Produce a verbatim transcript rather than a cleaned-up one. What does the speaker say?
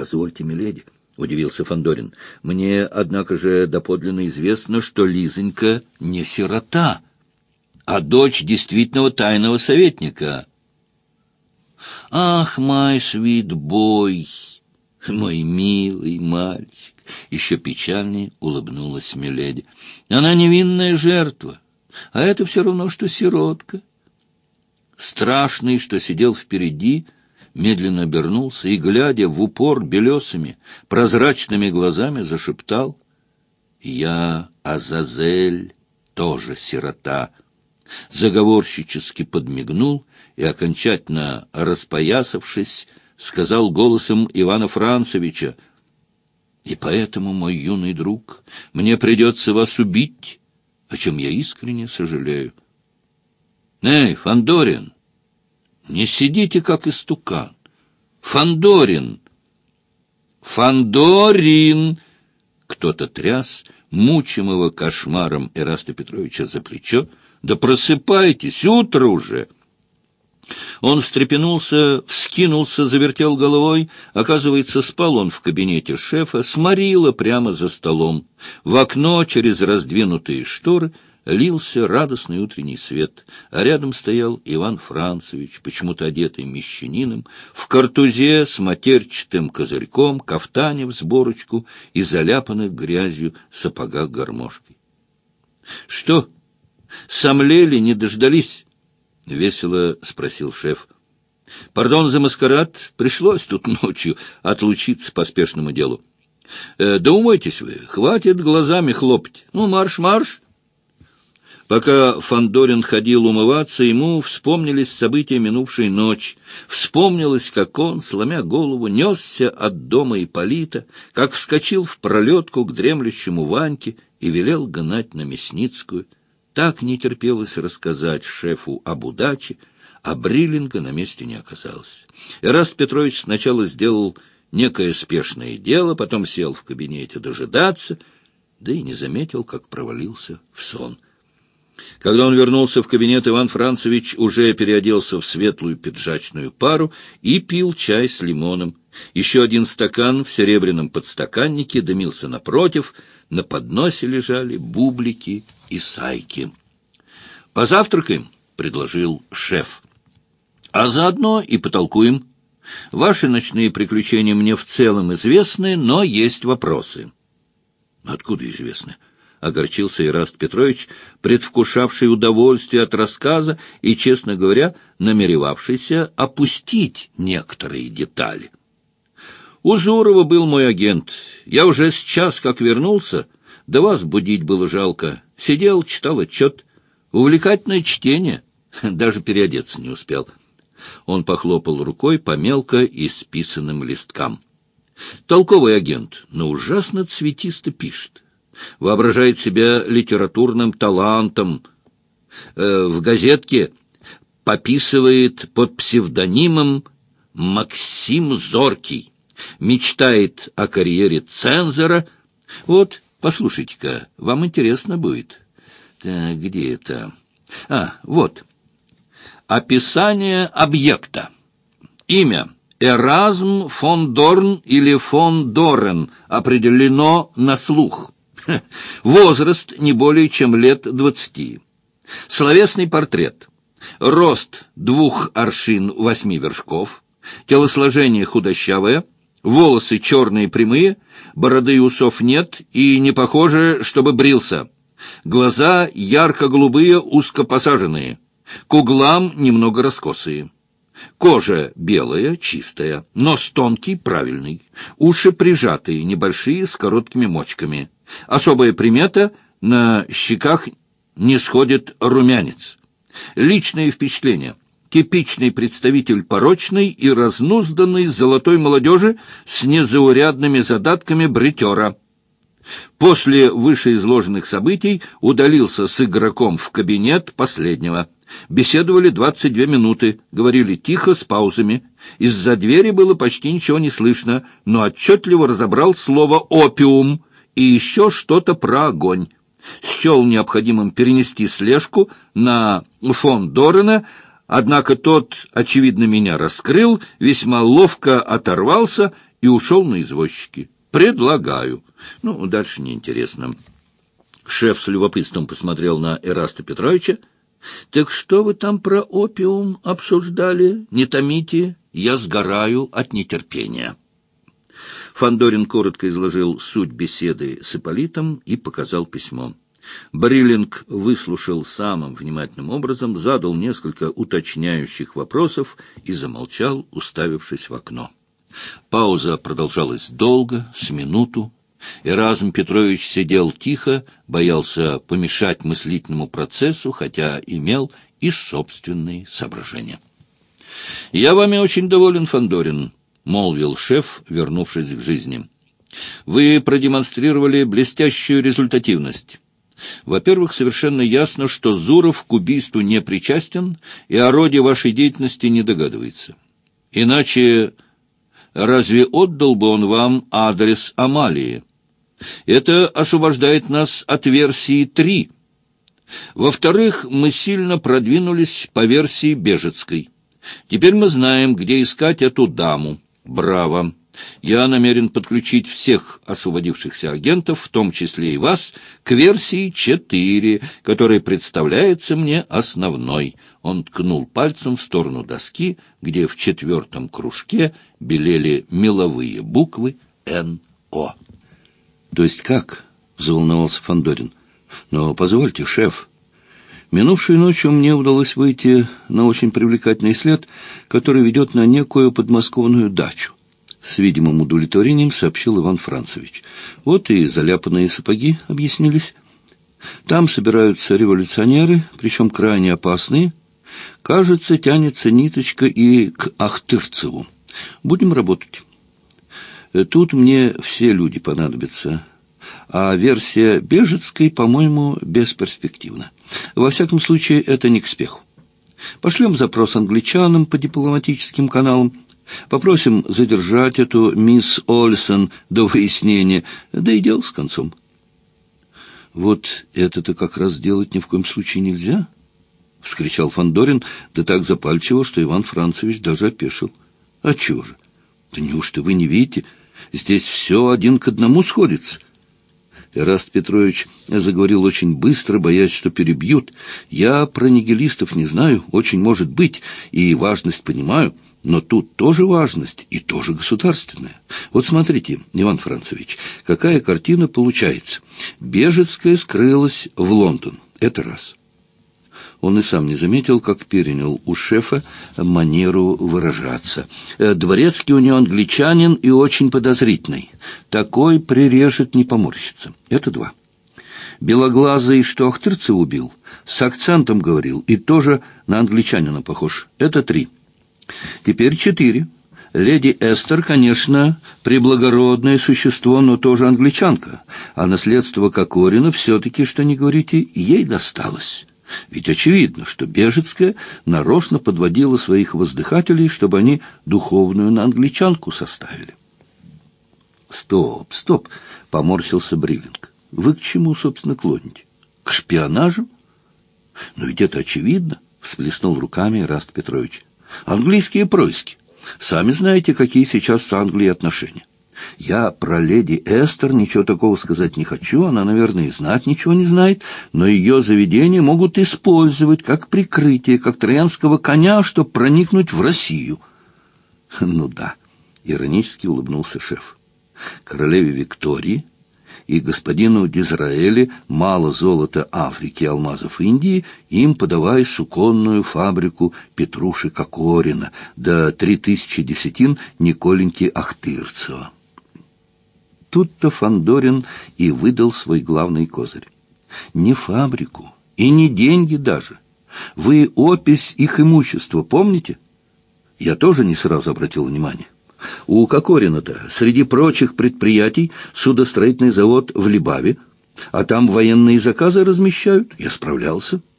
Позвольте, миледи, — удивился Фандорин. — Мне, однако же, доподлинно известно, что Лизонька не сирота, а дочь действительного тайного советника. — Ах, мой свит бой, мой милый мальчик! — еще печальнее улыбнулась миледи. — Она невинная жертва, а это все равно, что сиротка. Страшный, что сидел впереди, медленно обернулся и, глядя в упор белесыми, прозрачными глазами, зашептал: «Я, Азазель, тоже сирота». Заговорщически подмигнул и, окончательно распоясавшись, сказал голосом Ивана Францевича: «И поэтому, мой юный друг, мне придется вас убить, о чем я искренне сожалею. Эй, Фандорин, не сидите, как истукан! Фандорин! Фандорин!» Кто-то тряс мучимого кошмаром Эраста Петровича за плечо. «Да просыпайтесь, утро уже!» Он встрепенулся, вскинулся, завертел головой. Оказывается, спал он в кабинете шефа, сморило прямо за столом. В окно через раздвинутые шторы лился радостный утренний свет, а рядом стоял Иван Францевич, почему-то одетый мещанином, в картузе с матерчатым козырьком, кафтане в сборочку и заляпанных грязью сапогах гармошкой. — Что, сомлели, не дождались? — весело спросил шеф. — Пардон за маскарад, пришлось тут ночью отлучиться по спешному делу. Э, да умойтесь вы, хватит глазами хлопать. Ну, марш-марш! Пока Фандорин ходил умываться, ему вспомнились события минувшей ночи. Вспомнилось, как он, сломя голову, несся от дома Ипполита, как вскочил в пролетку к дремлющему Ваньке и велел гнать на Мясницкую. Так не терпелось рассказать шефу об удаче, а Бриллинга на месте не оказалось. Эраст Петрович сначала сделал некое спешное дело, потом сел в кабинете дожидаться, да и не заметил, как провалился в сон. Когда он вернулся в кабинет, Иван Францевич уже переоделся в светлую пиджачную пару и пил чай с лимоном. Еще один стакан в серебряном подстаканнике дымился напротив, на подносе лежали бублики и сайки. «Позавтракаем», — предложил шеф. «А заодно и потолкуем. Ваши ночные приключения мне в целом известны, но есть вопросы». «Откуда известны?» — огорчился Эраст Петрович, предвкушавший удовольствие от рассказа и, честно говоря, намеревавшийся опустить некоторые детали. «У Зурова был мой агент. Я уже с час как вернулся, да вас будить было жалко. Сидел, читал отчет. Увлекательное чтение. Даже переодеться не успел». Он похлопал рукой по мелко исписанным листкам. «Толковый агент, но ужасно цветисто пишет. Воображает себя литературным талантом. Э, в газетке пописывает под псевдонимом Максим Зоркий. Мечтает о карьере цензора. Вот, послушайте-ка, вам интересно будет. Так, где это? А, вот. Описание объекта. Имя Эразм фон Дорн или фон Дорен определено на слух. Возраст не более чем лет двадцати. Словесный портрет. Рост двух аршин восьми вершков. Телосложение худощавое. Волосы черные прямые. Бороды и усов нет и не похоже, чтобы брился. Глаза ярко-голубые, узко посаженные. К углам немного раскосые. Кожа белая, чистая, нос тонкий, правильный. Уши прижатые, небольшие, с короткими мочками. Особая примета — на щеках не сходит румянец. Личные впечатления. Типичный представитель порочной и разнузданной золотой молодежи с незаурядными задатками бритера. После вышеизложенных событий удалился с игроком в кабинет последнего. Беседовали двадцать две минуты, говорили тихо, с паузами. Из-за двери было почти ничего не слышно, но отчетливо разобрал слово «опиум» и еще что-то про огонь. Счел необходимым перенести слежку на фон Дорена, однако тот, очевидно, меня раскрыл, весьма ловко оторвался и ушел на извозчики. Предлагаю. Ну, дальше неинтересно. Шеф с любопытством посмотрел на Эраста Петровича. Так что вы там про опиум обсуждали? Не томите, я сгораю от нетерпения. Фандорин коротко изложил суть беседы с Ипполитом и показал письмо. Бриллинг выслушал самым внимательным образом, задал несколько уточняющих вопросов и замолчал, уставившись в окно. Пауза продолжалась долго, с минуту. Эразм Петрович сидел тихо, боялся помешать мыслительному процессу, хотя имел и собственные соображения. — Я вами очень доволен, Фандорин, — молвил шеф, вернувшись к жизни. — Вы продемонстрировали блестящую результативность. Во-первых, совершенно ясно, что Зуров к убийству не причастен и о роде вашей деятельности не догадывается. Иначе разве отдал бы он вам адрес Амалии? Это освобождает нас от версии три. Во-вторых, мы сильно продвинулись по версии Бежецкой. Теперь мы знаем, где искать эту даму. Браво! Я намерен подключить всех освободившихся агентов, в том числе и вас, к версии четыре, которая представляется мне основной. Он ткнул пальцем в сторону доски, где в четвертом кружке белели меловые буквы Н О. — То есть как? — заволновался Фандорин. — Но позвольте, шеф. Минувшей ночью мне удалось выйти на очень привлекательный след, который ведет на некую подмосковную дачу. С видимым удовлетворением сообщил Иван Францевич. Вот и заляпанные сапоги объяснились. Там собираются революционеры, причем крайне опасные. Кажется, тянется ниточка и к Ахтырцеву. Будем работать. Тут мне все люди понадобятся. А версия Бежецкой, по-моему, бесперспективна. Во всяком случае, это не к спеху. Пошлем запрос англичанам по дипломатическим каналам. Попросим задержать эту мисс Ольсен до выяснения, да и дело с концом. — Вот это-то как раз делать ни в коем случае нельзя, — вскричал Фандорин, да так запальчиво, что Иван Францевич даже опешил. — А чего же? Да неужто вы не видите? Здесь все один к одному сходится. Эраст Петрович заговорил очень быстро, боясь, что перебьют. Я про нигилистов не знаю, очень может быть, и важность понимаю, но тут тоже важность и тоже государственная. Вот смотрите, Иван Францевич, какая картина получается. Бежецкая скрылась в Лондон. Это раз. Он и сам не заметил, как перенял у шефа манеру выражаться. Дворецкий у него англичанин и очень подозрительный. Такой прирежет, не поморщится. Это два. Белоглазый, что Ахтырцев убил, с акцентом говорил, и тоже на англичанина похож. Это три. Теперь четыре. Леди Эстер, конечно, преблагородное существо, но тоже англичанка. А наследство Кокорина все-таки, что не говорите, ей досталось. Ведь очевидно, что Бежецкая нарочно подводила своих воздыхателей, чтобы они духовную на англичанку составили. «Стоп, стоп!» — поморщился Бриллинг. «Вы к чему, собственно, клоните? К шпионажу?» «Но ведь это очевидно!» — всплеснул руками Эраст Петрович. «Английские происки. Сами знаете, какие сейчас с Англией отношения. Я про леди Эстер ничего такого сказать не хочу, она, наверное, и знать ничего не знает, но ее заведения могут использовать как прикрытие, как троянского коня, чтобы проникнуть в Россию». «Ну да», — иронически улыбнулся шеф. «Королеве Виктории и господину Дизраэле мало золота Африки и алмазов Индии, им подавай суконную фабрику Петруши Кокорина, да три тысячи десятин Николеньки Ахтырцева». Тут-то Фандорин и выдал свой главный козырь. Не фабрику и не деньги даже. Вы опись их имущества помните? Я тоже не сразу обратил внимание. У Кокорина-то среди прочих предприятий судостроительный завод в Либаве, а там военные заказы размещают. Я справлялся.